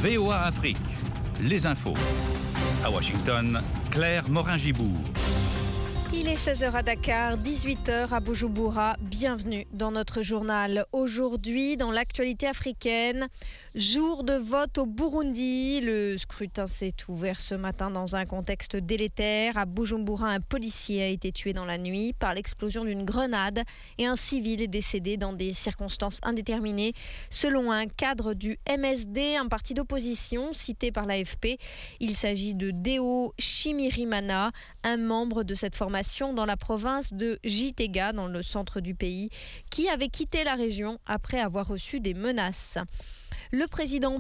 VOA Afrique, les infos. À Washington, Claire Morin-Gibourg. Il est 16h à Dakar, 18h à Bujumbura. Bienvenue dans notre journal. Aujourd'hui, dans l'actualité africaine, jour de vote au Burundi. Le scrutin s'est ouvert ce matin dans un contexte délétère. À Bujumbura, un policier a été tué dans la nuit par l'explosion d'une grenade et un civil est décédé dans des circonstances indéterminées. Selon un cadre du MSD, un parti d'opposition cité par l'AFP, il s'agit de Deo Shimirimana, un membre de cette formation dans la province de Gitega, dans le centre du pays, qui avait quitté la région après avoir reçu des menaces. Le président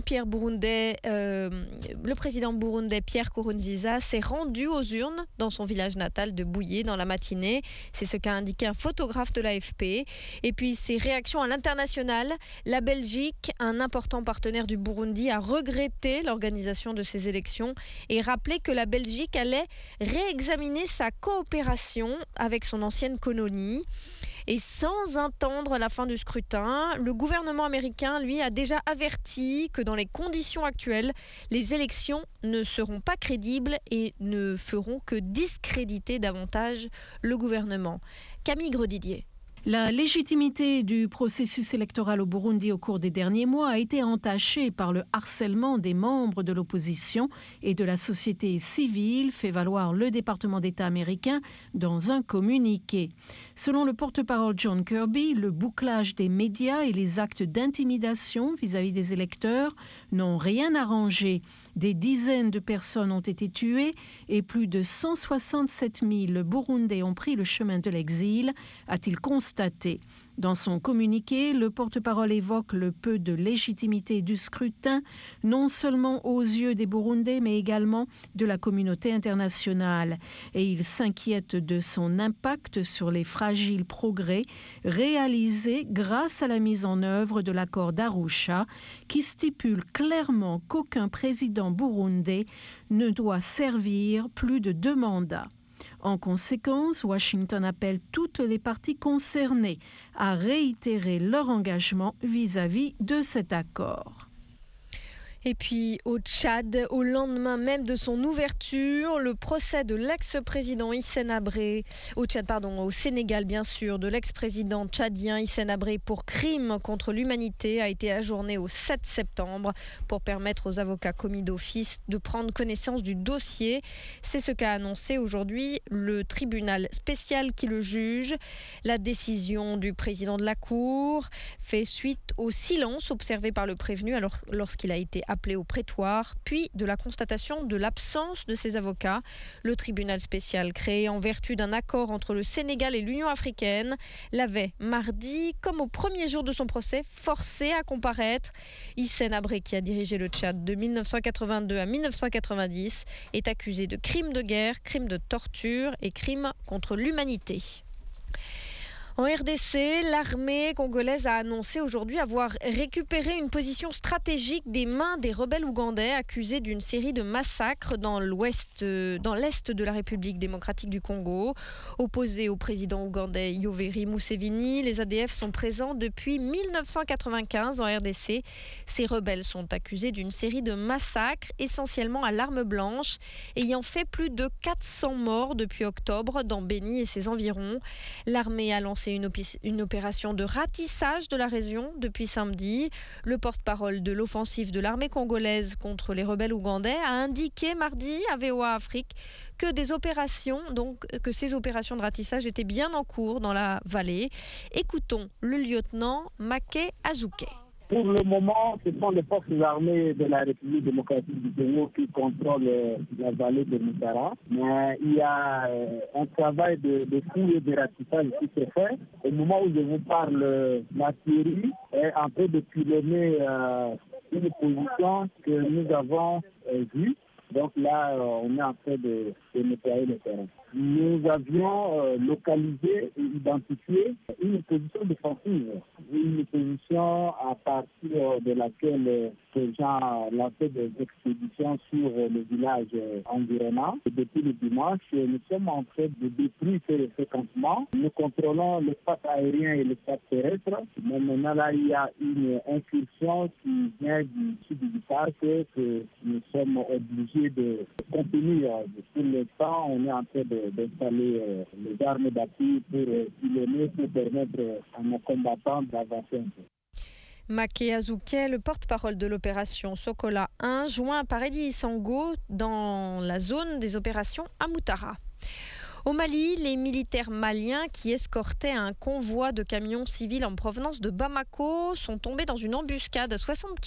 burundais Pierre Nkurunziza s'est rendu aux urnes dans son village natal de Bouillé dans la matinée. C'est ce qu'a indiqué un photographe de l'AFP. Et puis ses réactions à l'international. La Belgique, un important partenaire du Burundi, a regretté l'organisation de ces élections et rappelé que la Belgique allait réexaminer sa coopération avec son ancienne colonie. Et sans attendre la fin du scrutin, le gouvernement américain, lui, a déjà averti que dans les conditions actuelles, les élections ne seront pas crédibles et ne feront que discréditer davantage le gouvernement. Camille Gredidier. La légitimité du processus électoral au Burundi au cours des derniers mois a été entachée par le harcèlement des membres de l'opposition et de la société civile, fait valoir le département d'État américain dans un communiqué. Selon le porte-parole John Kirby, le bouclage des médias et les actes d'intimidation vis-à-vis des électeurs n'ont rien arrangé. Des dizaines de personnes ont été tuées et plus de 167 000 Burundais ont pris le chemin de l'exil, a-t-il constaté. Dans son communiqué, le porte-parole évoque le peu de légitimité du scrutin, non seulement aux yeux des Burundais, mais également de la communauté internationale. Et il s'inquiète de son impact sur les fragiles progrès réalisés grâce à la mise en œuvre de l'accord d'Arusha, qui stipule clairement qu'aucun président burundais ne doit servir plus de 2 mandats. En conséquence, Washington appelle toutes les parties concernées à réitérer leur engagement vis-à-vis de cet accord. Et puis au Tchad, au lendemain même de son ouverture, le procès de l'ex-président Hissène Habré, au Sénégal bien sûr, de l'ex-président tchadien Hissène Habré pour crime contre l'humanité a été ajourné au 7 septembre pour permettre aux avocats commis d'office de prendre connaissance du dossier. C'est ce qu'a annoncé aujourd'hui le tribunal spécial qui le juge. La décision du président de la Cour fait suite au silence observé par le prévenu lorsqu'il a été appelé au prétoire, puis de la constatation de l'absence de ses avocats. Le tribunal spécial, créé en vertu d'un accord entre le Sénégal et l'Union africaine, l'avait mardi, comme au premier jour de son procès, forcé à comparaître. Hissène Habré, qui a dirigé le Tchad de 1982 à 1990, est accusé de crimes de guerre, crimes de torture et crimes contre l'humanité. En RDC, l'armée congolaise a annoncé aujourd'hui avoir récupéré une position stratégique des mains des rebelles ougandais accusés d'une série de massacres dans l'est de la République démocratique du Congo. Opposés au président ougandais Yoweri Museveni, les ADF sont présents depuis 1995 en RDC. Ces rebelles sont accusés d'une série de massacres, essentiellement à l'arme blanche, ayant fait plus de 400 morts depuis octobre dans Beni et ses environs. L'armée a lancé une opération de ratissage de la région depuis samedi. Le porte-parole de l'offensive de l'armée congolaise contre les rebelles ougandais a indiqué mardi à VOA Afrique que ces opérations de ratissage étaient bien en cours dans la vallée. Écoutons le lieutenant Maké Azuke. Pour le moment, ce sont les forces armées de la République démocratique du Congo qui contrôlent la vallée de Mutara. Mais il y a un travail de fouille et de ratissage qui se fait. Au moment où je vous parle, l'artillerie est en train de pilonner une position que nous avons vue. Donc là, on est en train de nettoyer le terrain. Nous avions localisé et identifié une position défensive, une position à partir de laquelle ces gens lançaient des expéditions sur le village environnant. Et depuis le dimanche, nous sommes en train de détruire ces campements. Nous contrôlons l'espace aérien et l'espace terrestre. Mais maintenant, là, il y a une incursion qui vient du sud du parc que nous sommes obligés de contenir. Pour l'instant, on est en train d'installer les armes d'appui pour pilonner, pour permettre à nos combattants d'avancer un peu. Maké Azouké, le porte-parole de l'opération Sokola 1, joint par Eddy Sango dans la zone des opérations à Moutara. Au Mali, les militaires maliens qui escortaient un convoi de camions civils en provenance de Bamako sont tombés dans une embuscade à 70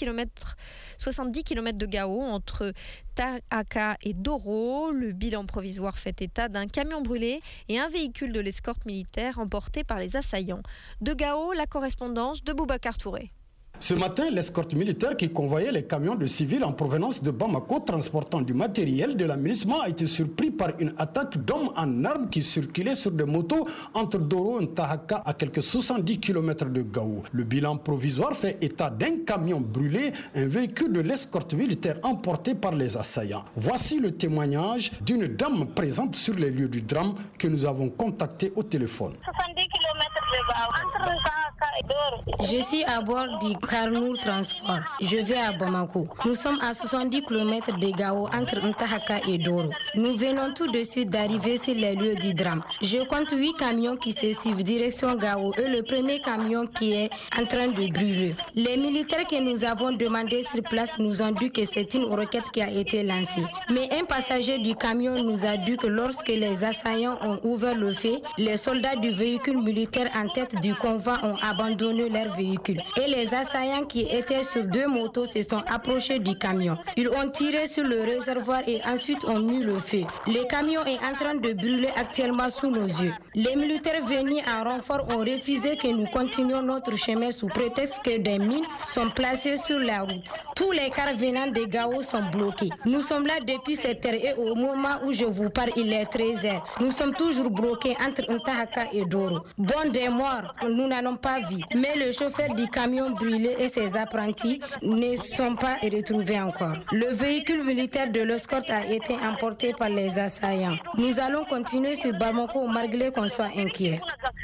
km de Gao entre Tahaka et Doro. Le bilan provisoire fait état d'un camion brûlé et un véhicule de l'escorte militaire emporté par les assaillants. De Gao, la correspondance de Boubacar Touré. Ce matin, l'escorte militaire qui convoyait les camions de civils en provenance de Bamako transportant du matériel de l'aménagement a été surpris par une attaque d'hommes en armes qui circulaient sur des motos entre Doro et Tahaka à quelques 70 km de Gao. Le bilan provisoire fait état d'un camion brûlé, un véhicule de l'escorte militaire emporté par les assaillants. Voici le témoignage d'une dame présente sur les lieux du drame que nous avons contactée au téléphone. 70 km de Gao, entre Tahaka et Doro. Je suis à bord du Carnour Transport. Je vais à Bamako. Nous sommes à 70 km de Gao entre Tahaka et Doro. Nous venons tout de suite d'arriver sur les lieux du drame. Je compte 8 camions qui se suivent direction Gao et le premier camion qui est en train de brûler. Les militaires que nous avons demandé sur place nous ont dit que c'est une roquette qui a été lancée. Mais un passager du camion nous a dit que lorsque les assaillants ont ouvert le feu, les soldats du véhicule militaire en tête du convoi ont abandonné leur véhicule. Et les assaillants qui étaient sur 2 motos se sont approchés du camion. Ils ont tiré sur le réservoir et ensuite ont mis le feu. Le camion est en train de brûler actuellement sous nos yeux. Les militaires venus en renfort ont refusé que nous continuions notre chemin sous prétexte que des mines sont placées sur la route. Tous les cars venant de Gao sont bloqués. Nous sommes là depuis cette heure et au moment où je vous parle, il est 13h. Nous sommes toujours bloqués entre Tahaka et Doro. Bon des morts, nous n'en avons pas vu. Mais le chauffeur du camion brûlé et ses apprentis ne sont pas retrouvés encore. Le véhicule militaire de l'escorte a été emporté par les assaillants. Nous allons continuer sur Bamako malgré qu'on soit inquiet.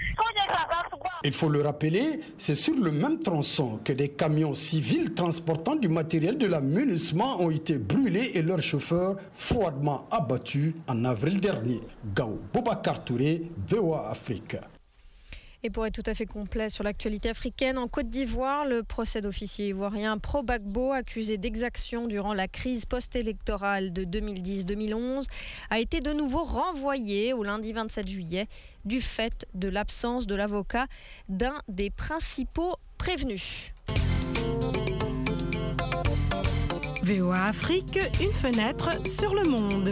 Il faut le rappeler, c'est sur le même tronçon que des camions civils transportant du matériel de l'aménagement ont été brûlés et leurs chauffeurs froidement abattus en avril dernier. Gao, Boubacar Touré, VOA Afrique. Et pour être tout à fait complet sur l'actualité africaine, en Côte d'Ivoire, le procès d'officier ivoirien Pro Gbagbo, accusé d'exaction durant la crise post-électorale de 2010-2011, a été de nouveau renvoyé au lundi 27 juillet du fait de l'absence de l'avocat d'un des principaux prévenus. VOA Afrique, une fenêtre sur le monde.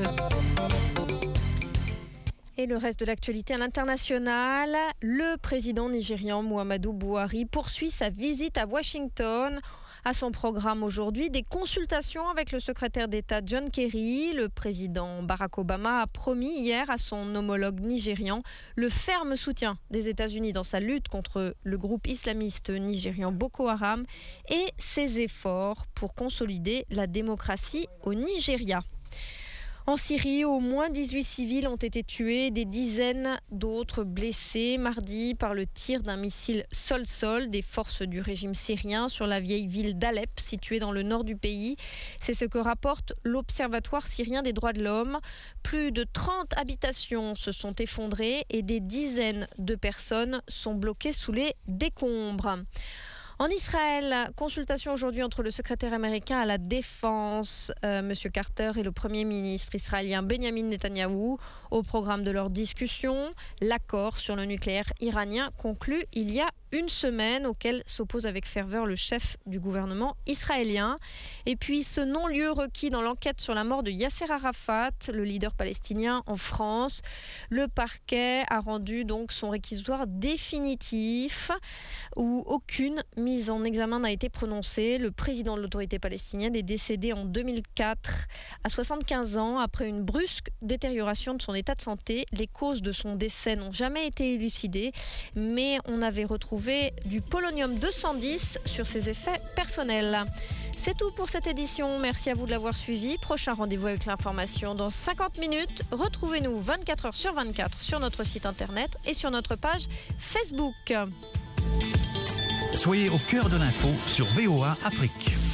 Et le reste de l'actualité à l'international, le président nigérian Muhammadu Buhari poursuit sa visite à Washington. À son programme aujourd'hui, des consultations avec le secrétaire d'État John Kerry. Le président Barack Obama a promis hier à son homologue nigérian le ferme soutien des États-Unis dans sa lutte contre le groupe islamiste nigérian Boko Haram et ses efforts pour consolider la démocratie au Nigeria. En Syrie, au moins 18 civils ont été tués, des dizaines d'autres blessés mardi par le tir d'un missile sol-sol des forces du régime syrien sur la vieille ville d'Alep, située dans le nord du pays. C'est ce que rapporte l'Observatoire syrien des droits de l'homme. Plus de 30 habitations se sont effondrées et des dizaines de personnes sont bloquées sous les décombres. En Israël, consultation aujourd'hui entre le secrétaire américain à la Défense, M. Carter, et le Premier ministre israélien Benjamin Netanyahou. Au programme de leur discussion, l'accord sur le nucléaire iranien conclu il y a une semaine, auquel s'oppose avec ferveur le chef du gouvernement israélien. Et puis ce non-lieu requis dans l'enquête sur la mort de Yasser Arafat, le leader palestinien en France. Le parquet a rendu donc son réquisitoire définitif où aucune mise en examen n'a été prononcée. Le président de l'autorité palestinienne est décédé en 2004 à 75 ans après une brusque détérioration de son état de santé. Les causes de son décès n'ont jamais été élucidées, mais on avait retrouvé du polonium 210 sur ses effets personnels. C'est tout pour cette édition. Merci à vous de l'avoir suivi. Prochain rendez-vous avec l'information dans 50 minutes. Retrouvez-nous 24 heures sur 24 sur notre site internet et sur notre page Facebook. Soyez au cœur de l'info sur VOA Afrique.